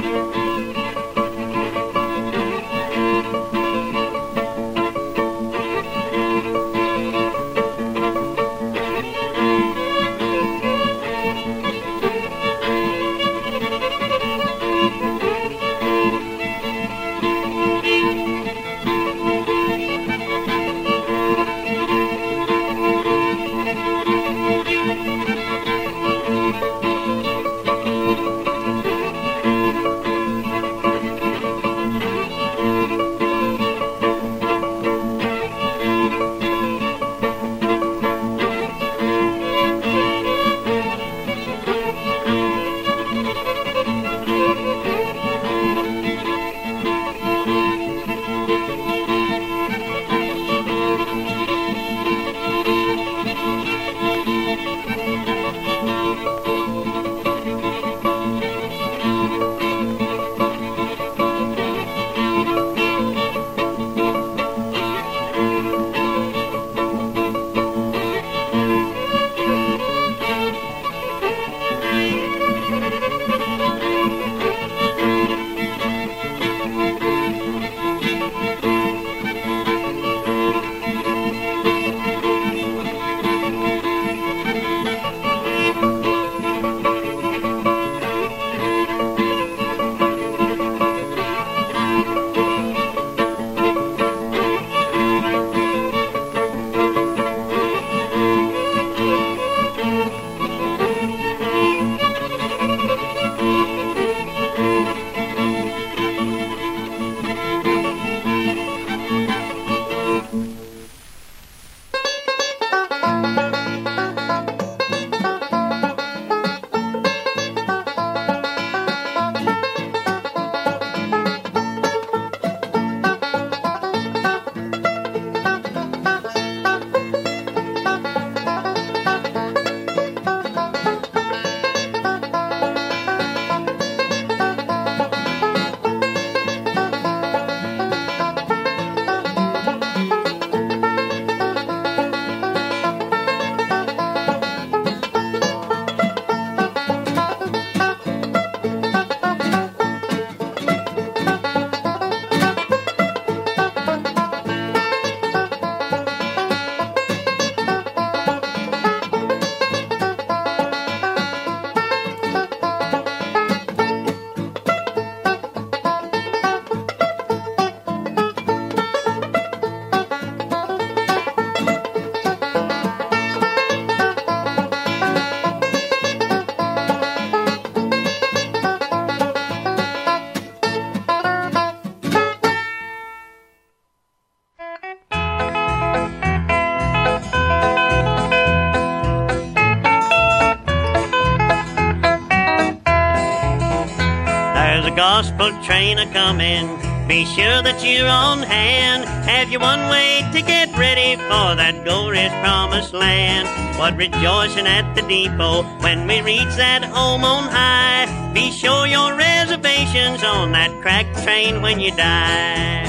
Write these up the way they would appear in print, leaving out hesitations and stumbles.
There's a gospel train a-comin', be sure that you're on hand. Have your one-way ticket ready for that glorious promised land. What rejoicing at the depot when we reach that home on high. Be sure your reservation's on that crack train when you die.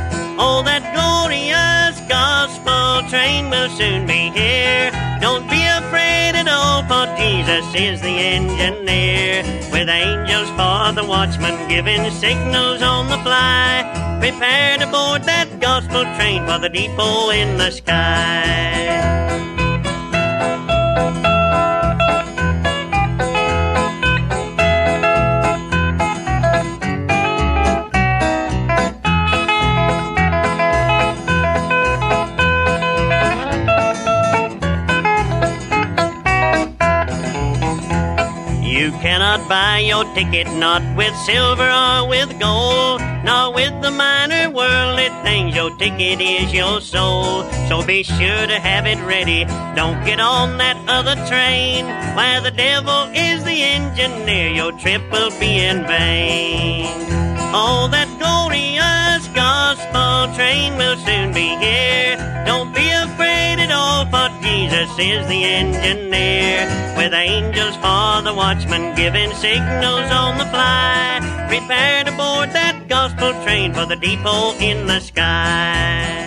Oh, that glorious gospel train will soon be here. Don't be afraid at all, for Jesus is the engineer. With angels for the watchman giving signals on the fly. Prepare to board that gospel train for the depot in the sky. You cannot buy your ticket, not with silver or with gold, nor with the minor worldly things. Your ticket is your soul, so be sure to have it ready. Don't get on that other train where the devil is the engineer. Your trip will be in vain. Oh, that glorious gospel train will soon be here. Don't be afraid at all, for Jesus is the engineer. With angels for the watchman giving signals on the fly. Prepare to board that gospel train for the depot in the sky.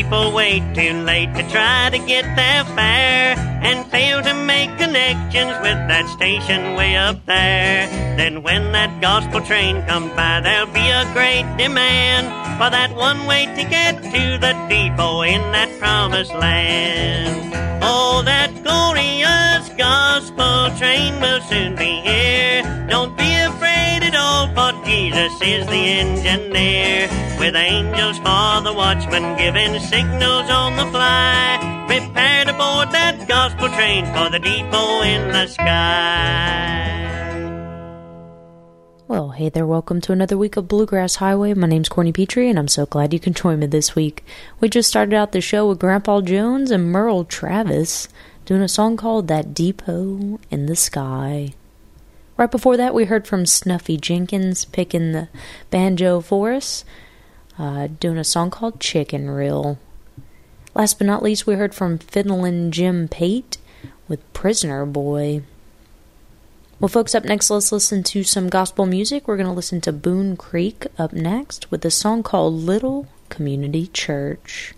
people wait too late to try to get their fare and fail to make connections with that station way up there. Then when that gospel train comes by, there'll be a great demand for that one-way ticket to the depot in that promised land. Oh, that glorious gospel train will soon be here. Don't be afraid at all, for Jesus is the engineer. With angels for the watchman giving signals on the fly, prepare to board that gospel train for the depot in the sky. Well, hey there, welcome to another week of Bluegrass Highway. My name's Courtney Petrie, and I'm so glad you can join me this week. We just started out the show with Grandpa Jones and Merle Travis doing a song called That Depot in the Sky. Right before that, we heard from Snuffy Jenkins picking the banjo for us, doing a song called Chicken Reel. Last but not least, we heard from Fiddlin' Jim Pate with Prisoner Boy. Well, folks, up next, let's listen to some gospel music. We're going to listen to Boone Creek up next with a song called Little Community Church.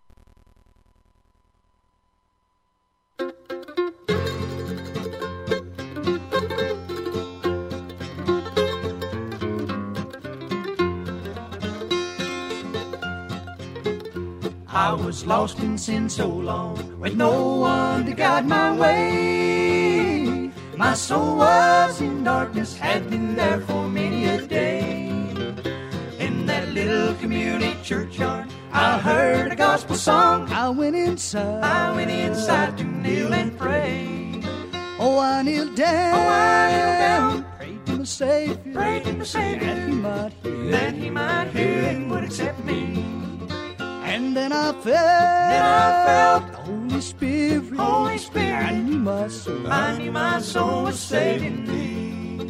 I was lost in sin so long, with no one to guide my way. My soul was in darkness, had been there for many a day. In that little community churchyard, I heard a gospel song. I went inside to kneel and pray. Oh, I kneeled down, prayed to my Savior, that he might hear and would accept me. And then I felt the Holy Spirit. I knew my soul was saved in thee.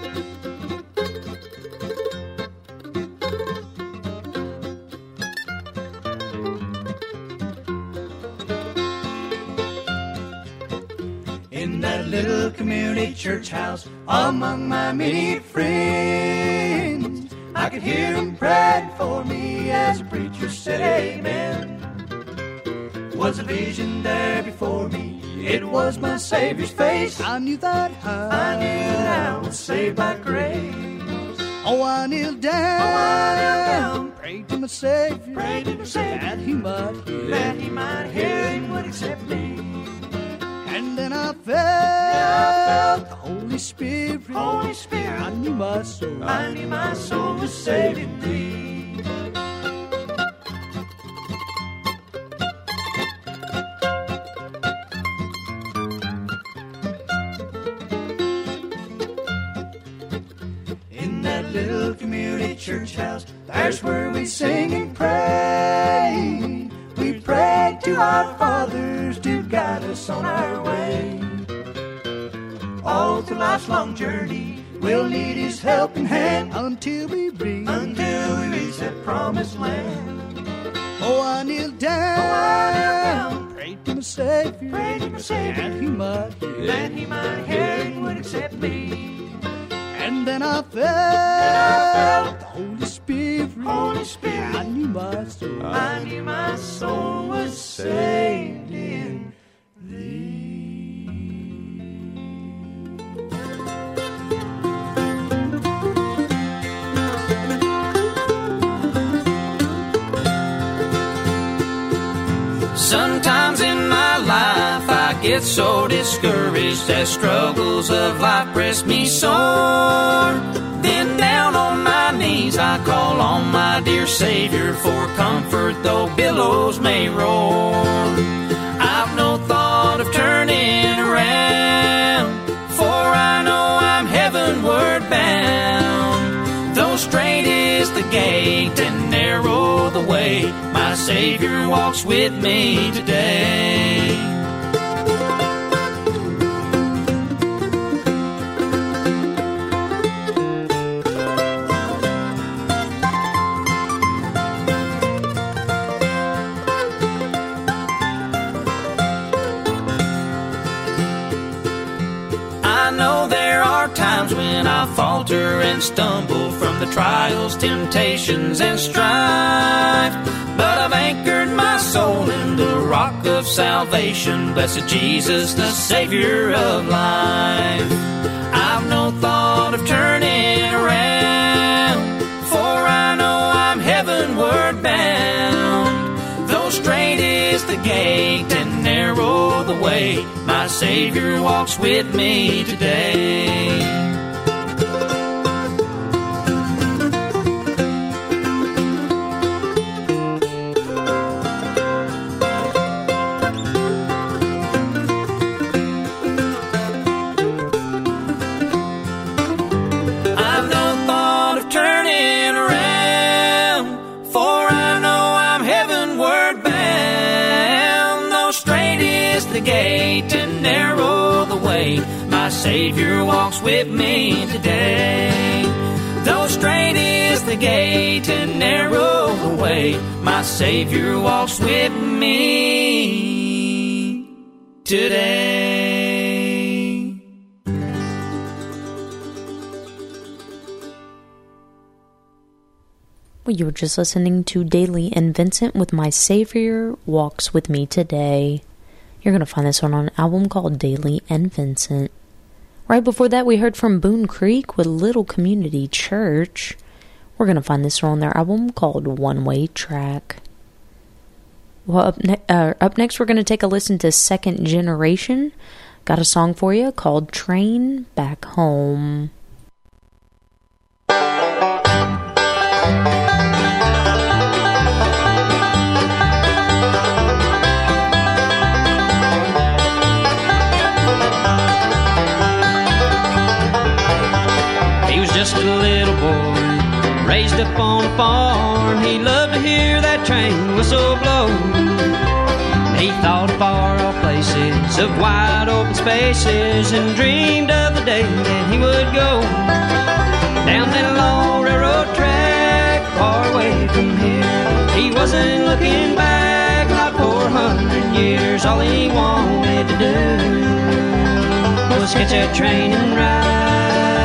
In that little community church house, among my many friends, I could hear him praying for me as the preacher said amen. Was a vision there before me, it was my Savior's face. I knew that I was saved by grace. Oh, I kneeled down, prayed to my Savior, that he might hear and would accept me. And then I felt the Holy Spirit. I knew my soul was saved in thee. In that little community church house, there's where we sing and pray. We pray to our fathers to guide us on our way. All through life's long journey, we'll need His helping hand until we reach that promised land. Oh, I kneeled down, prayed to my Savior, that he might hear and would accept me. And then I felt the Holy Spirit. I knew my soul was saved in thee. Sometimes in my life I get so discouraged as struggles of life press me sore. Then down on my knees I call on my dear Savior for comfort though billows may roar. I've no thought of turning around, for I know I'm heavenward bound. Though straight is the gate and narrow the way, my Savior walks with me today. I know there are times when I falter and stumble from the trials, temptations, and strife, but I've anchored my soul soul in the rock of salvation. Blessed Jesus, the Savior of life. I've no thought of turning around, for I know I'm heavenward bound. Though straight is the gate and narrow the way, my Savior walks with me today. My Savior walks with me today. Though straight is the gate and narrow the way, my Savior walks with me today. Well, you were just listening to Dailey and Vincent with My Savior Walks With Me Today. You're going to find this one on an album called Dailey and Vincent. Right before that, we heard from Boone Creek with Little Community Church. We're going to find this one on their album called One Way Track. Well, up next, we're going to take a listen to Second Generation. Got a song for you called Train Back Home. Just a little boy, raised up on a farm. He loved to hear that train whistle blow. He thought of far-off places, of wide open spaces, and dreamed of the day that he would go down that long railroad track, far away from here. He wasn't looking back like 400 years. All he wanted to do was catch that train and ride.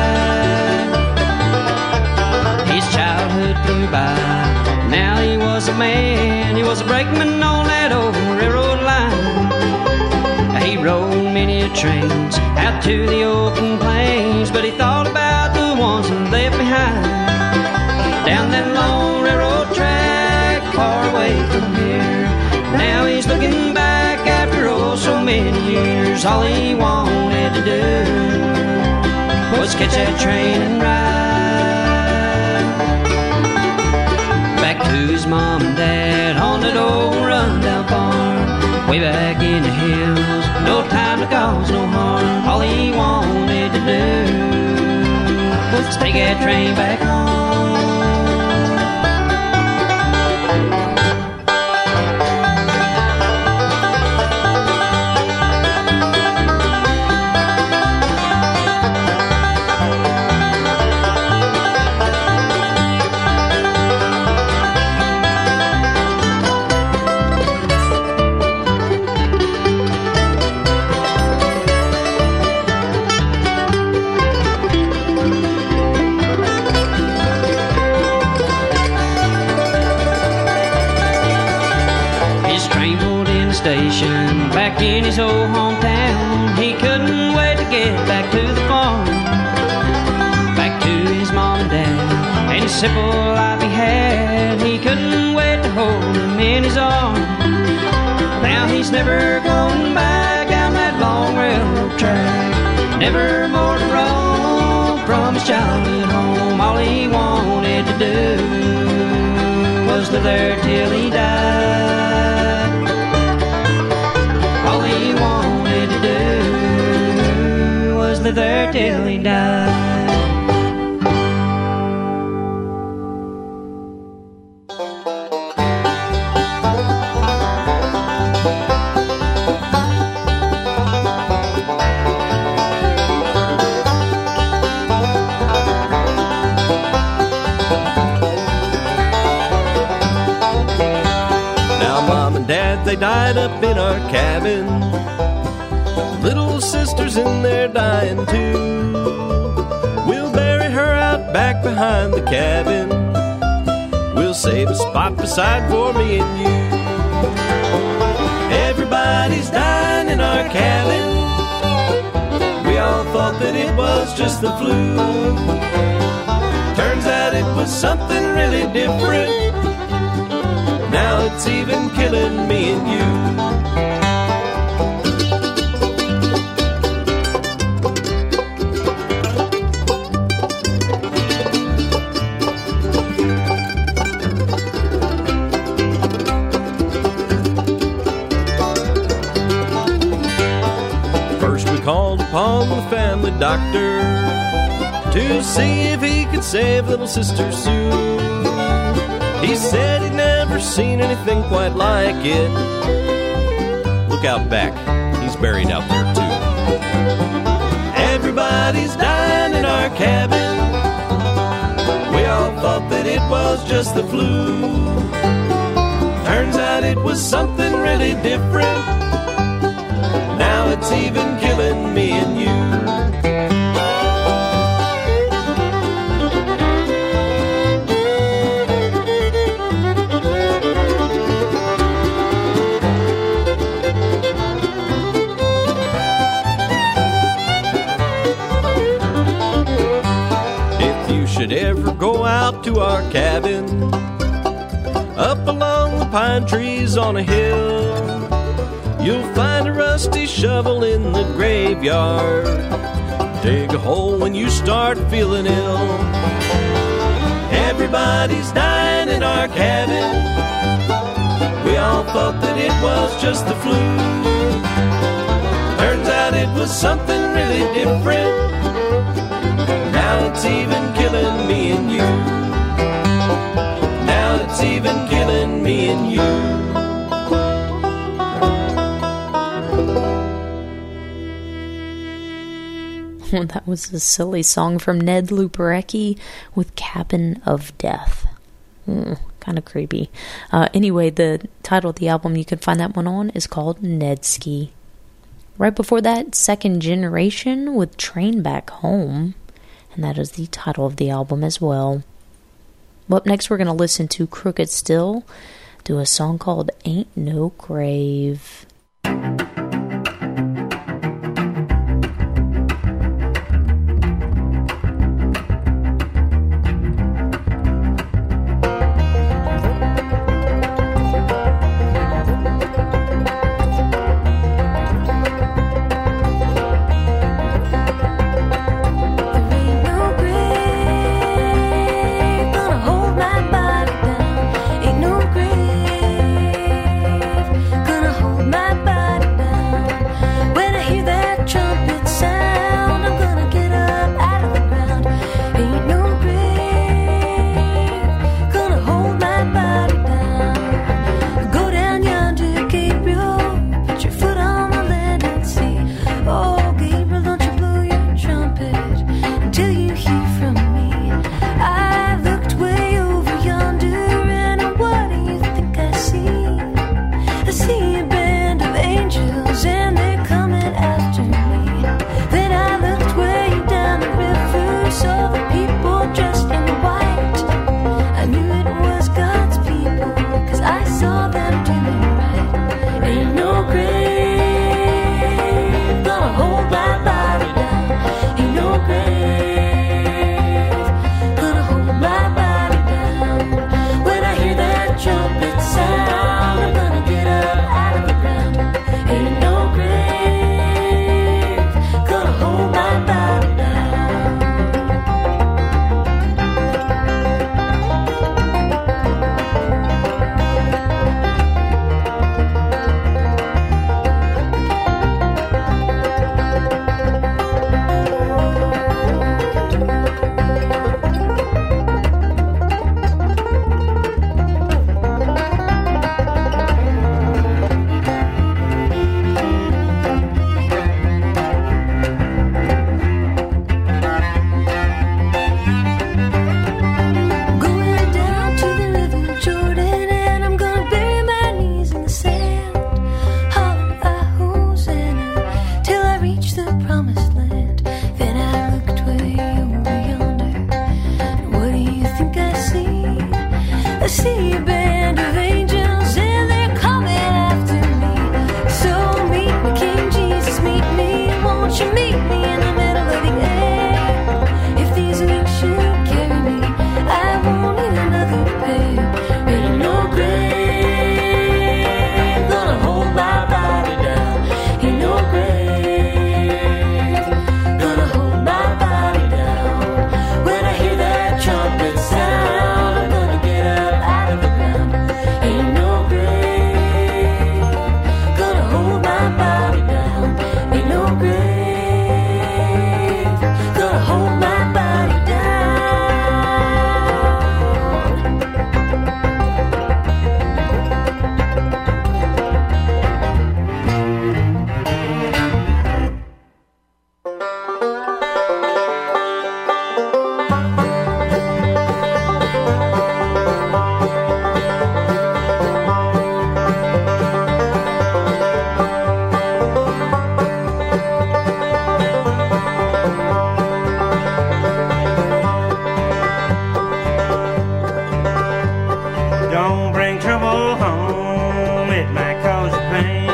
Childhood flew by. Now he was a man. He was a brakeman on that old railroad line. He rode many trains out to the open plains, but he thought about the ones he left behind down that long railroad track, far away from here. Now he's looking back after oh so many years. All he wanted to do was catch that train and ride back to his mom and dad on that old rundown farm, way back in the hills. No time to cause no harm. All he wanted to do was take that train back home. Station back in his old hometown. He couldn't wait to get back to the farm, back to his mom and dad, and his simple life he had. He couldn't wait to hold him in his arms. Now he's never going back down that long railroad track, never more to roam from his childhood home. All he wanted to do was live there till he died. All he wanted to do was live there till he died. Now Mom and Dad, they died up in our cabin. Little sister's in there dying too. We'll bury her out back behind the cabin. We'll save a spot beside for me and you. Everybody's dying in our cabin. We all thought that it was just the flu. Turns out it was something really different. Now it's even killing me and you. Called upon the family doctor to see if he could save little Sister Sue. He said he'd never seen anything quite like it. Look out back, he's buried out there too. Everybody's dying in our cabin. We all thought that it was just the flu. Turns out it was something really different. Now it's even killing me and you. If you should ever go out to our cabin, up along the pine trees on a hill, you'll find a rusty shovel in the graveyard. Dig a hole when you start feeling ill. Everybody's dying in our cabin. We all thought that it was just the flu. Turns out it was something really different. Now it's even killing me and you. Now it's even killing me and you. That was a silly song from Ned Luperecki with Cabin of Death. Kind of creepy. Anyway, the title of the album you can find that one on is called Nedski. Right before that, Second Generation with Train Back Home. And that is the title of the album as well. Well, up next we're going to listen to Crooked Still do a song called Ain't No Grave. see a band of angels and they're coming after me. So Won't you meet me in the middle of the air? If these wings should carry me, I won't need another pair. Ain't no grave gonna hold my body down. Ain't no grave gonna hold my body down. When I hear that trumpet sound, I'm gonna get up out of the ground. Ain't no grave gonna hold my body down. Ain't no grave gonna hold my body down. Don't bring trouble home, it might cause you pain.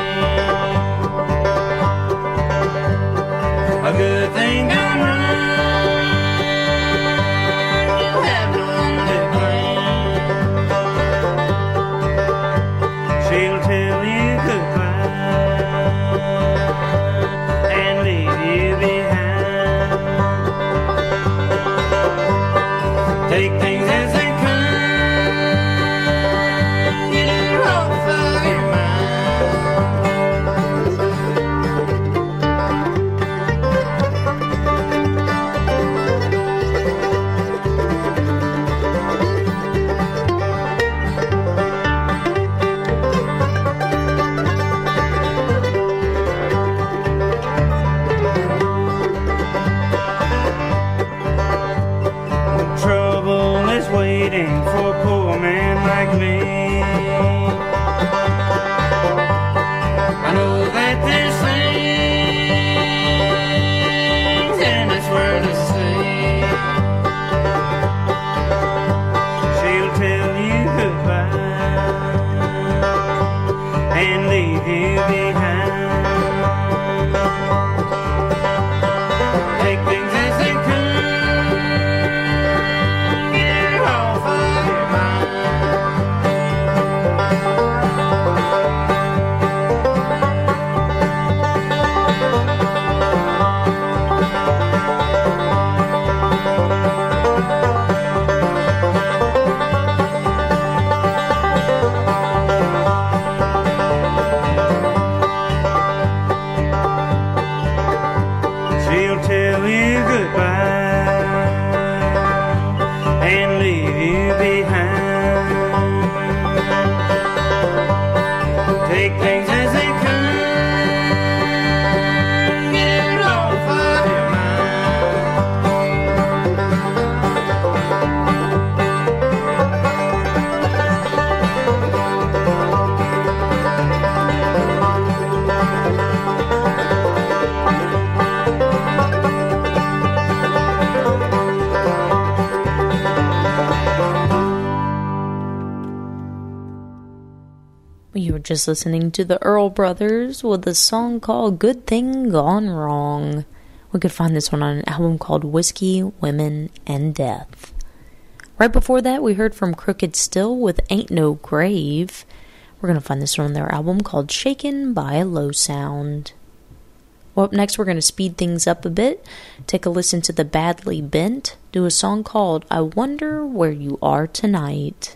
A good thing gone wrong, you have no one to blame. She'll tell you goodbye and leave you behind. Take things as they come. Trouble is waiting for a poor man like me. I know that there's things in this world to say. She'll tell you goodbye and leave you behind. Take things as they come. Get it off of your mind. She'll tell you goodbye and leave you behind. Take things as they come. Get it off of your You were just listening to the Earl Brothers with a song called Good Thing Gone Wrong. We could find this one on an album called Whiskey, Women, and Death. Right before that, we heard from Crooked Still with Ain't No Grave. We're going to find this one on their album called Shaken by a Low Sound. Well, up next, we're going to speed things up a bit. Take a listen to the Badly Bent do a song called I Wonder Where You Are Tonight.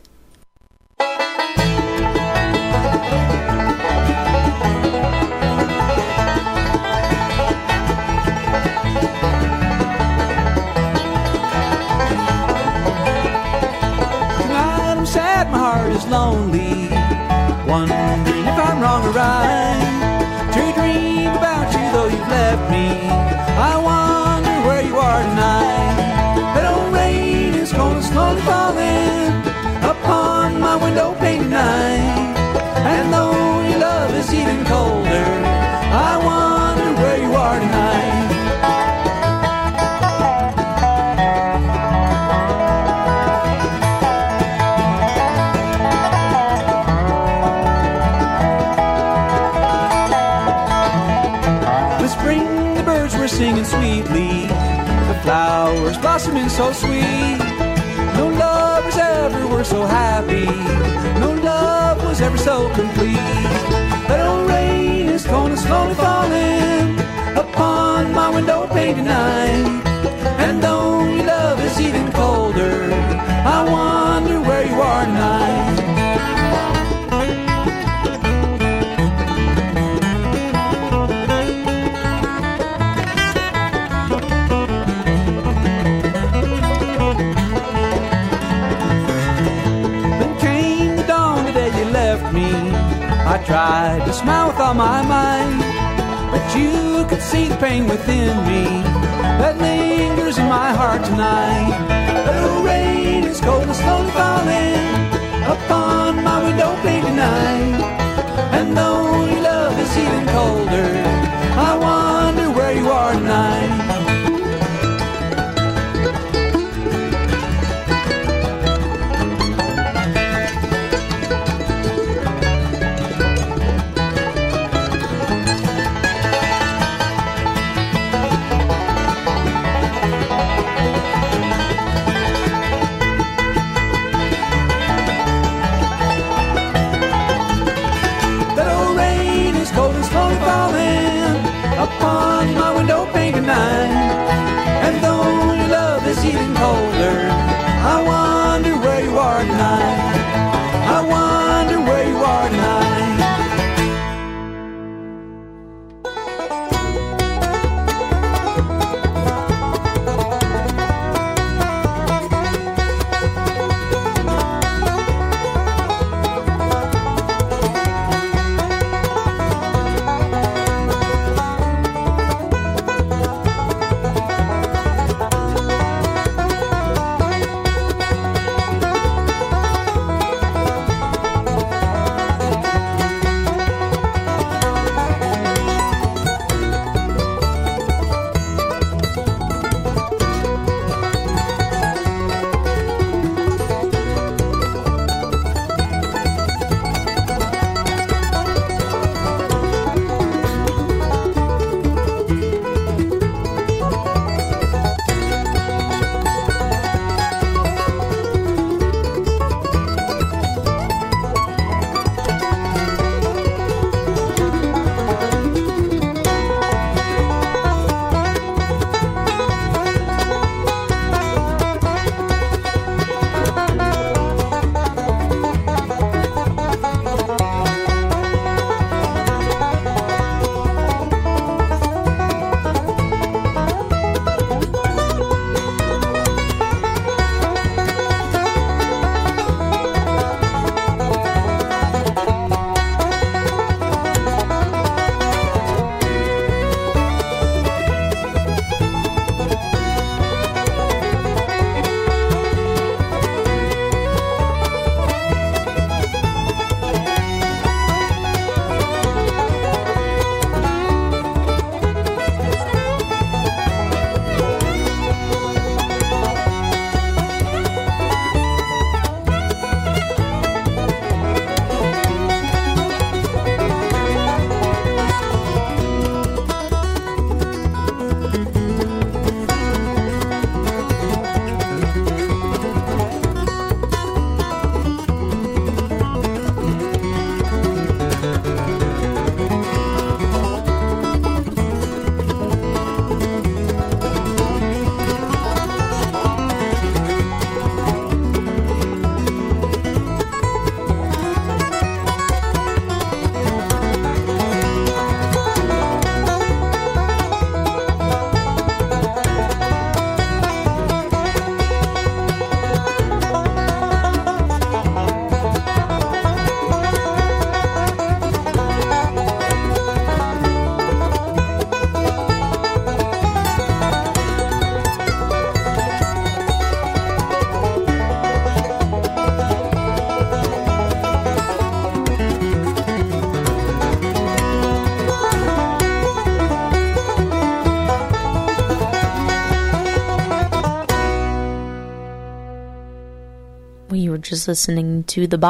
Tonight I'm sad, my heart is lonely, wondering if I'm wrong or right to dream about you, though you've left me. I wonder where you are tonight. That old rain is cold and slowly falling upon my window pane tonight, and though your love is even colder, I wonder where you are tonight. birds were singing sweetly, the flowers blossoming so sweet. No lovers ever were so happy, no love was ever so complete. That old rain is cold and slowly falling upon my window pane tonight. And though your love is even colder, I wonder where you are tonight. Then came the dawn the day you left me. I tried to smile with all my might, but you could see the pain within me that lingers in my heart tonight. The rain is cold and slowly falling upon my window pane tonight. And though your love is even colder, I wonder where you are tonight. Upon my window pane tonight. And though your love is even colder, I wonder where you are tonight. I wonder where you are tonight. We were just listening to the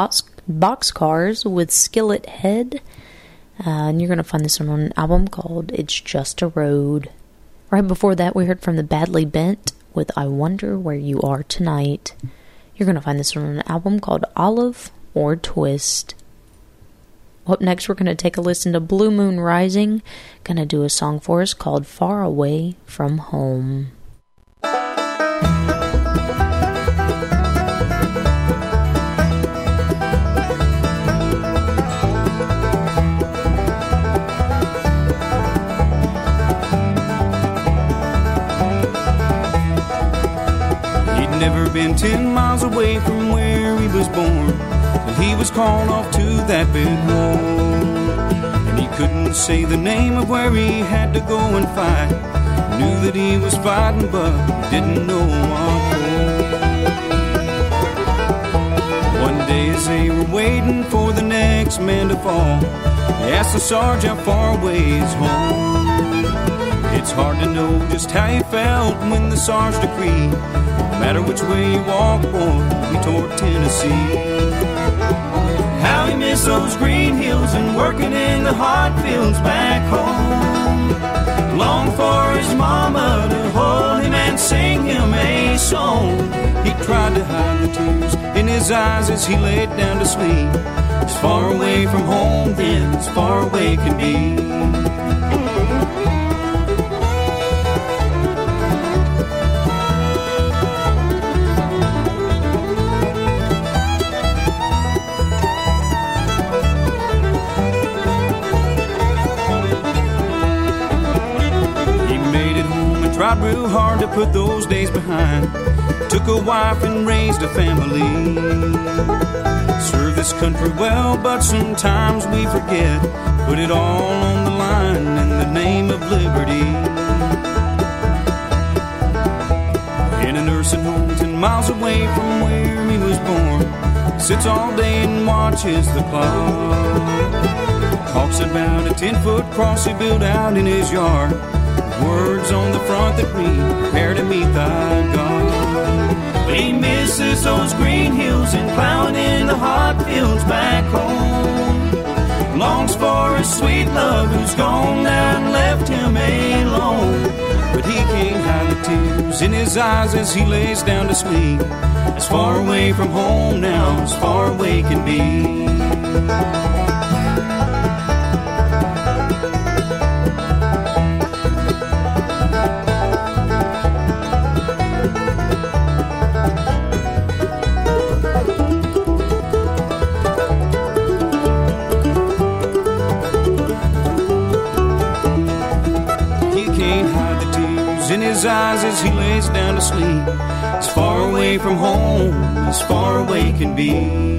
Boxcars with Skillet Head. And you're going to find this one on an album called It's Just a Road. Right before that, we heard from the Badly Bent with I Wonder Where You Are Tonight. You're going to find this on an album called Olive or Twist. Up next, we're going to take a listen to Blue Moon Rising. Going to do a song for us called Far Away From Home. Never been 10 miles away from where he was born, and he was called off to that big war. And he couldn't say the name of where he had to go and fight. Knew that he was fighting, but didn't know what for. One day as they were waiting for the next man to fall, they asked the sergeant how far away is home. It's hard to know just how he felt when the sergeant decreed, no matter which way you walk, boy, we toward Tennessee. How he missed those green hills and working in the hot fields back home. Long for his mama to hold him and sing him a song. He tried to hide the tears in his eyes as he laid down to sleep. As far away from home then as far away can be. Tried real hard to put those days behind. Took a wife and raised a family. Served this country well, but sometimes we forget. Put it all on the line in the name of liberty. In a nursing home 10 miles away from where he was born, sits all day and watches the clock. Talks about a 10-foot cross he built out in his yard. Words on the front that read, prepare to meet thy God. But he misses those green hills and plowing in the hot fields back home. Longs for his sweet love who's gone now and left him alone. But he can't hide the tears in his eyes as he lays down to sleep. As far away from home now as far away can be. In his eyes as he lays down to sleep. As far away from home as far away can be.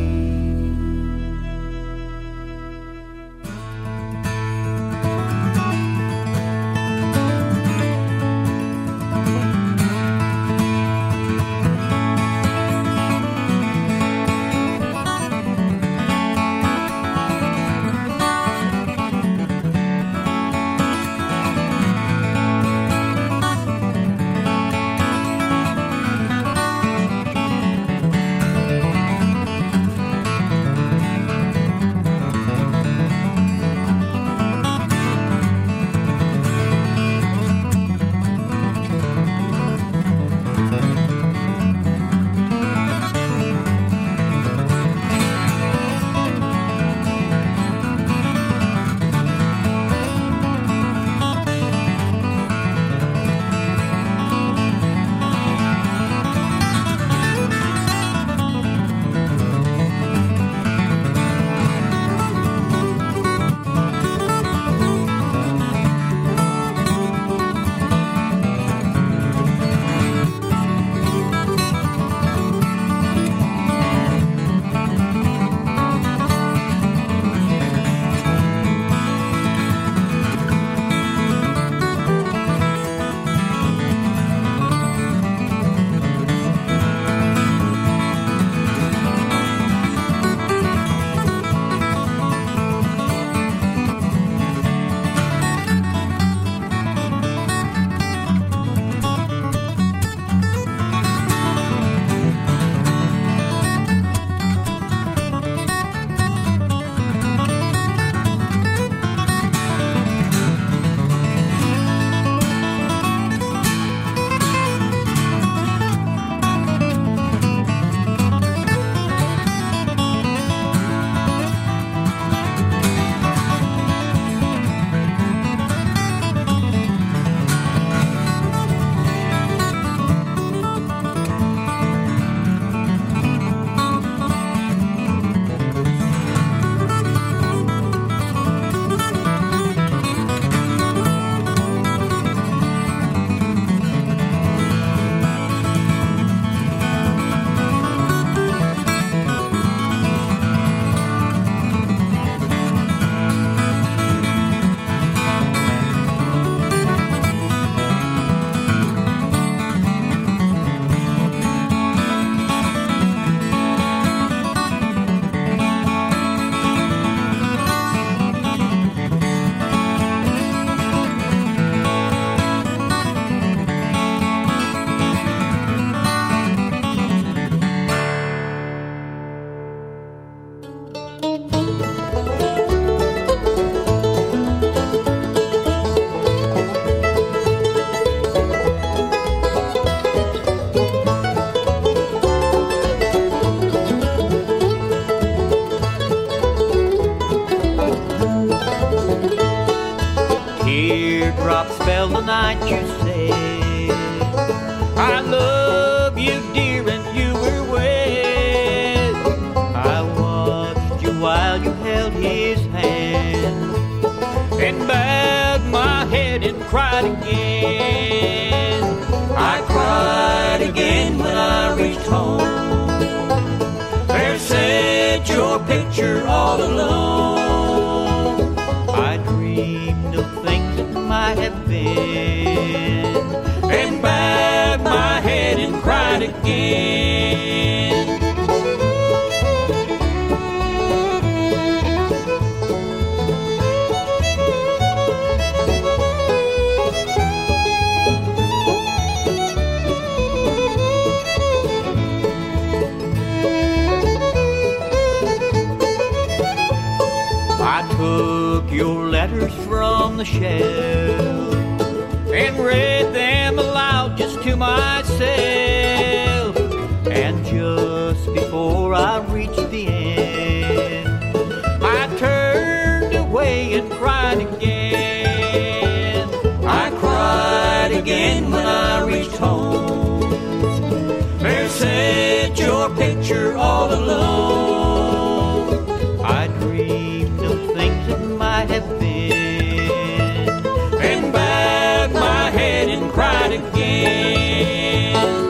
you said. I love you, dear, and you were wed. I watched you while you held his hand, and bowed my head and cried again. I cried again when I reached home. There sat your picture all alone. I dreamed of things that might have been, and bowed my head and cried again. Took your letters from the shelf and read them aloud just to myself. And just before I reached the end, I turned away and cried again. I cried again when I reached home. There sat your picture all alone. I dreamed of things that might have been, and bowed my head and cried again.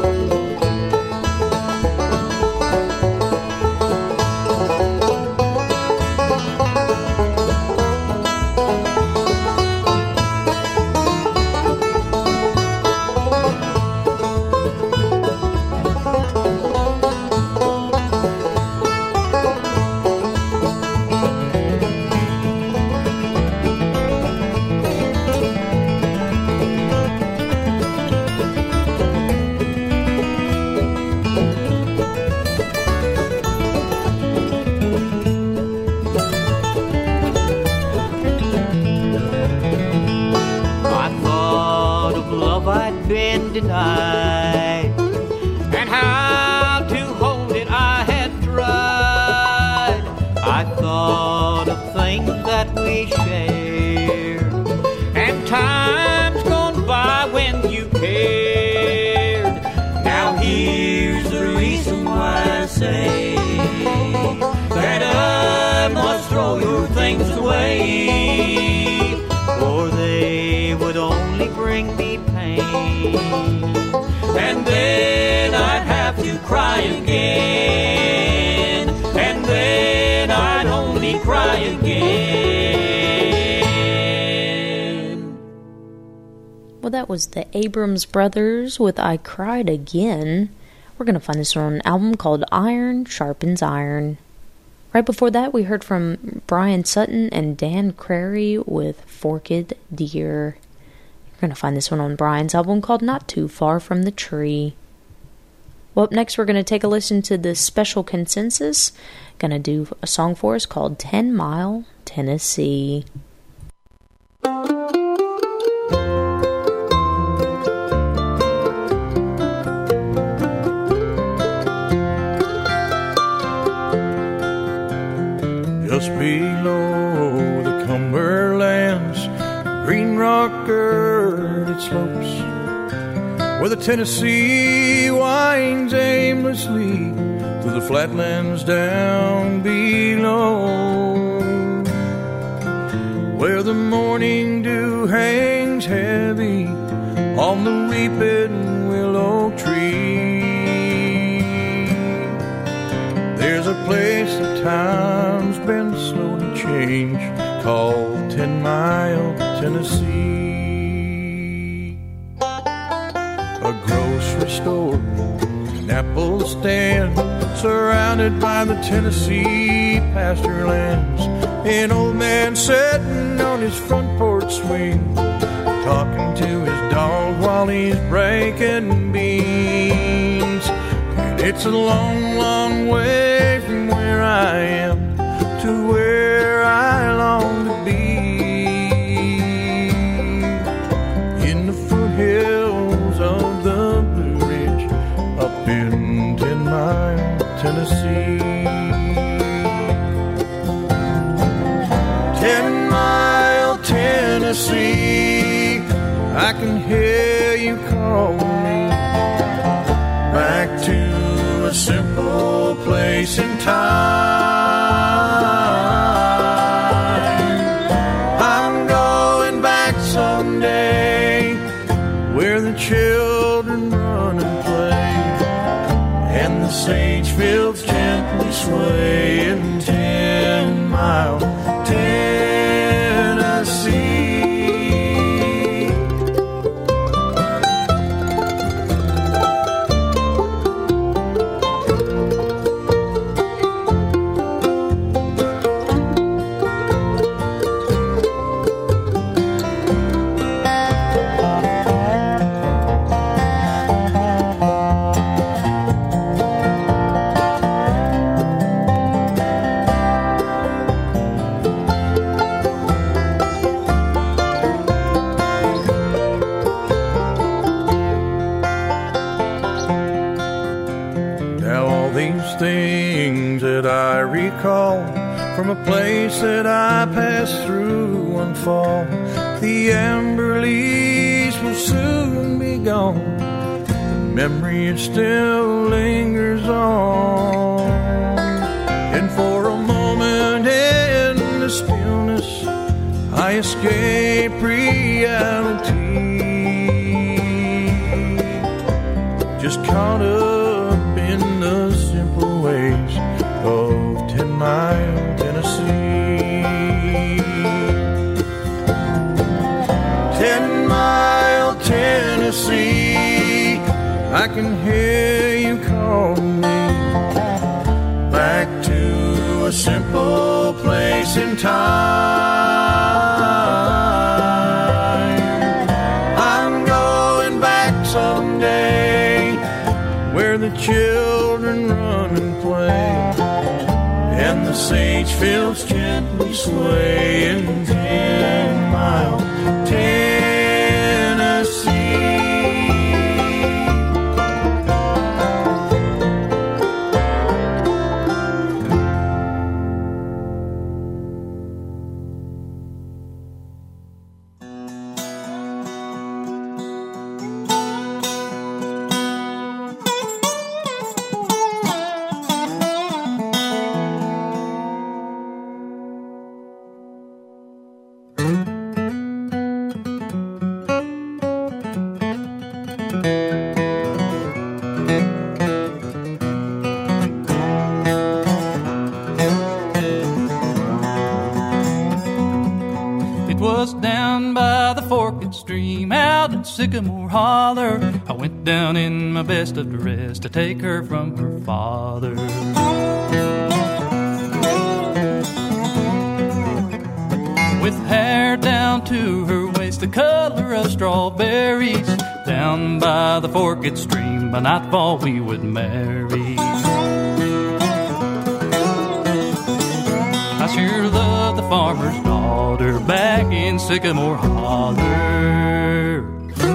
Denied, and how to hold it I had tried. I thought of things that we shared, and times gone by when you cared. Now here's the reason why I say that I must throw your things away, for they would only bring me pain, and then I'd have to cry again, and then I'd only cry again. Well, that was the Abrams Brothers with I Cried Again. We're going to find this on an album called Iron Sharpens Iron. Right before that, we heard from Brian Sutton and Dan Crary with Forked Deer. We're going to find this one on Brian's album called Not Too Far From the Tree. Well, up next, we're going to take a listen to the Special Consensus. Going to do a song for us called 10 Mile, Tennessee. Just below the Cumberlands, green rock-girded slopes, where the Tennessee winds aimlessly through the flatlands down below, where the morning dew hangs heavy on the weeping willow tree. There's a place that time's been slow to change, called 10 Mile, Tennessee. A grocery store, an apple stand, surrounded by the Tennessee pasture lands. An old man sitting on his front porch swing, talking to his dog while he's breaking beans. And it's a long, long way from where I am to where I long to be. In the foothills of the Blue Ridge, up in 10 Mile, Tennessee. 10 Mile, Tennessee, I can can hear you call me back to a simple place in time. I'm going back someday where the children run and play and the sage fields gently sway in 10 Mile, Tennessee. Things that I recall from a place that I passed through one fall. The amber leaves will soon be gone. The memory it still lingers on. And for a moment in the stillness, I escape reality. Just caught up in the simple ways of 10 Mile, Tennessee. 10 Mile, Tennessee, I can hear you call me back to a simple place in time. I'm going back someday where the children run and play and the sage fields gently sway in 10 Mile, Tennessee. Sycamore Holler, I went down in my best of dress to take her from her father. With hair down to her waist, the color of strawberries, down by the forked stream, by nightfall we would marry. I sure love the farmer's daughter back in Sycamore Holler.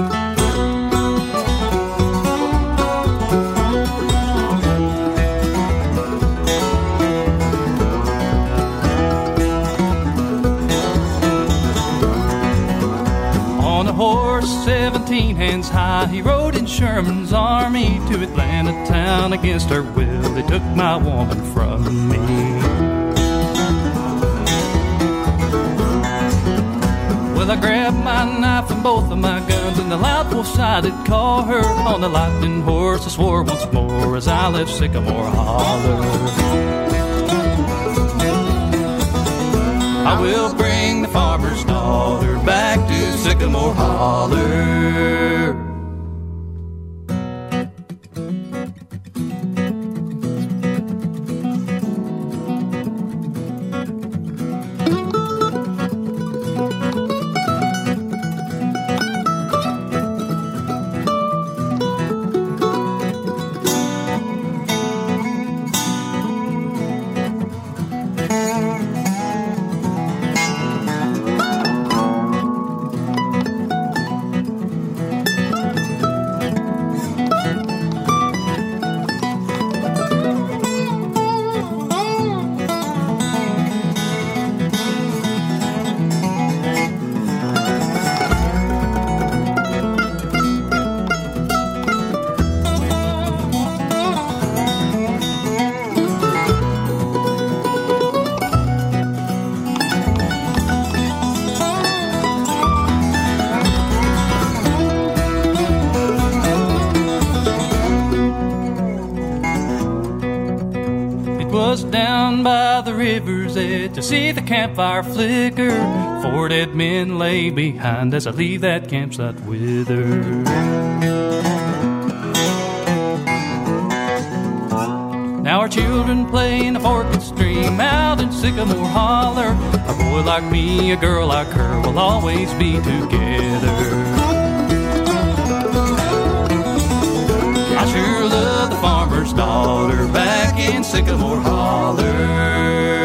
On a horse 17 hands high, he rode in Sherman's army to Atlanta town. Against her will, they took my woman from me. Well, I grabbed my knife and both of my guns and the loud full-sided car her on the lightning horse. I swore once more as I left Sycamore Holler. I will bring the farmer's daughter back to Sycamore Holler. down by the river's edge to see the campfire flicker. 4 dead men lay behind as I leave that campsite with her. Now our children play in the forked stream out in Sycamore Holler. A boy like me, a girl like her will always be together. I sure love the farmer's daughter back in Sycamore Holler.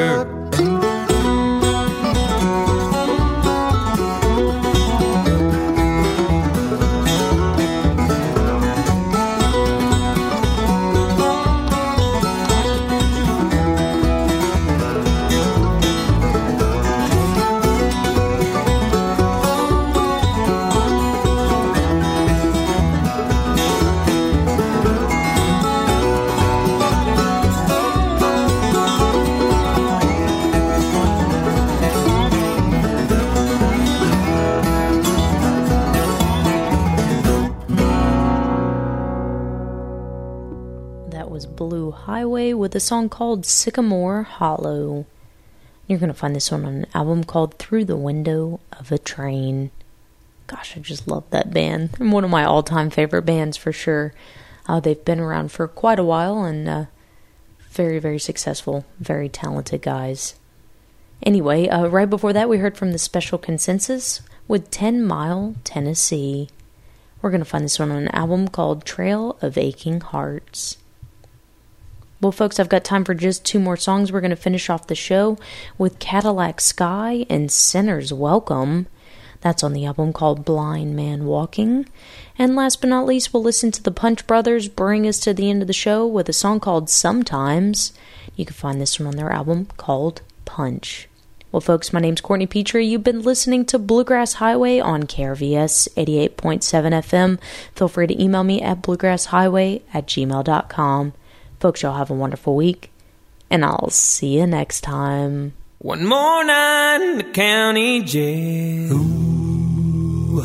Blue Highway with a song called Sycamore Hollow. You're going to find this one on an album called Through the Window of a Train. Gosh, I just love that band. They're one of my all-time favorite bands for sure. They've been around for quite a while and very, very successful, very talented guys. Anyway, right before that we heard from the Special Consensus with 10 Mile, Tennessee. We're going to find this one on an album called Trail of Aching Hearts. Well, folks, I've got time for just 2 more songs. We're going to finish off the show with Cadillac Sky and Sinner's Welcome. That's on the album called Blind Man Walking. And last but not least, we'll listen to the Punch Brothers bring us to the end of the show with a song called Sometimes. You can find this one on their album called Punch. Well, folks, my name's Courtney Petrie. You've been listening to Bluegrass Highway on KRVS 88.7 FM. Feel free to email me at bluegrasshighway@gmail.com. Folks, y'all have a wonderful week, and I'll see you next time. One more night in the county jail. Ooh.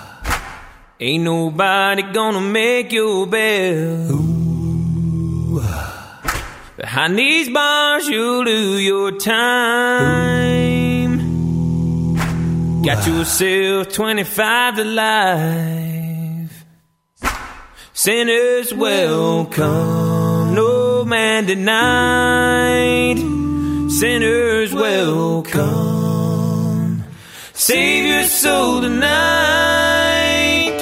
Ain't nobody gonna make your bail. Ooh. Behind these bars, you'll do your time. Ooh. Got yourself 25 to life. Sinners welcome. No man denied. Sinners welcome. Save your soul tonight.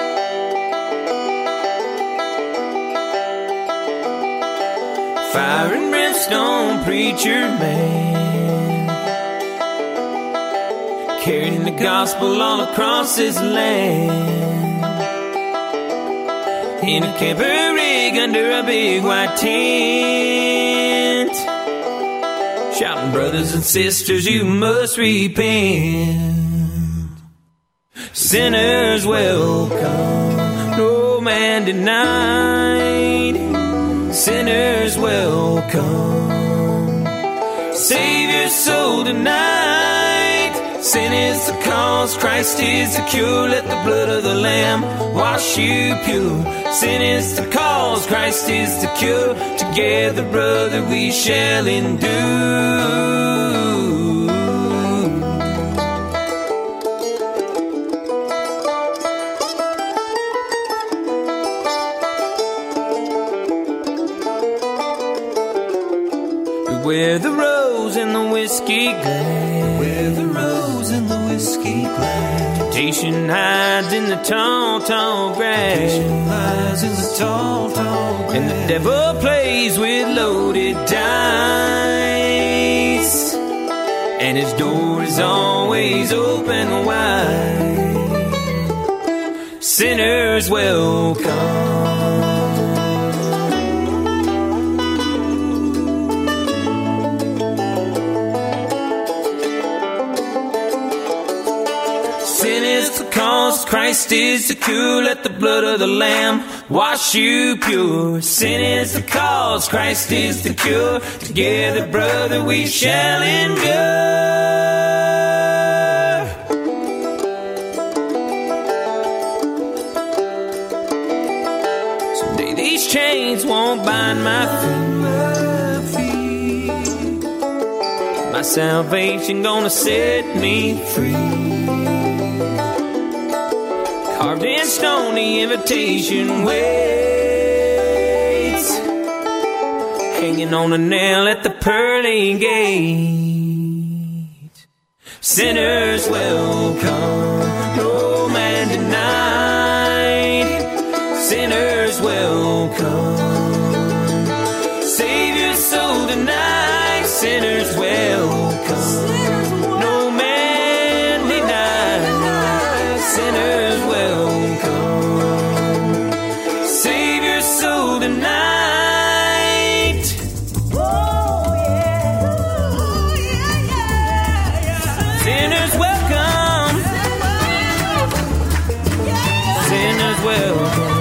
Fire and brimstone preacher man, carrying the gospel all across this land. In a camper rig under a big white tent, shouting, brothers and sisters, you must repent. Sinners welcome, no man denied. Sinners welcome. Save your soul tonight. Sin is the cause, Christ is the cure. Let the blood of the Lamb wash you pure. Sin is the cause, Christ is the cure. Together, brother, we shall endure. We wear the rose in the whiskey glass. Wear the rose in the whiskey glass. Temptation hides in the tall, tall grass. Temptation hides in the tall, tall grass. And the devil plays with loaded dice. And his door is always open wide. Sinners welcome. Cause Christ is the cure. Let the blood of the Lamb wash you pure. Sin is the cause, Christ is the cure. Together, brother, we shall endure. Someday these chains won't bind my feet. My salvation gonna set me free. Carved in stone, the invitation waits, hanging on a nail at the pearly gate. Sinners welcome, no man denied. Sinners welcome, save your soul tonight. Sinners welcome, no man denied. Sinners welcome, save your soul tonight. Sinners welcome, sinners welcome.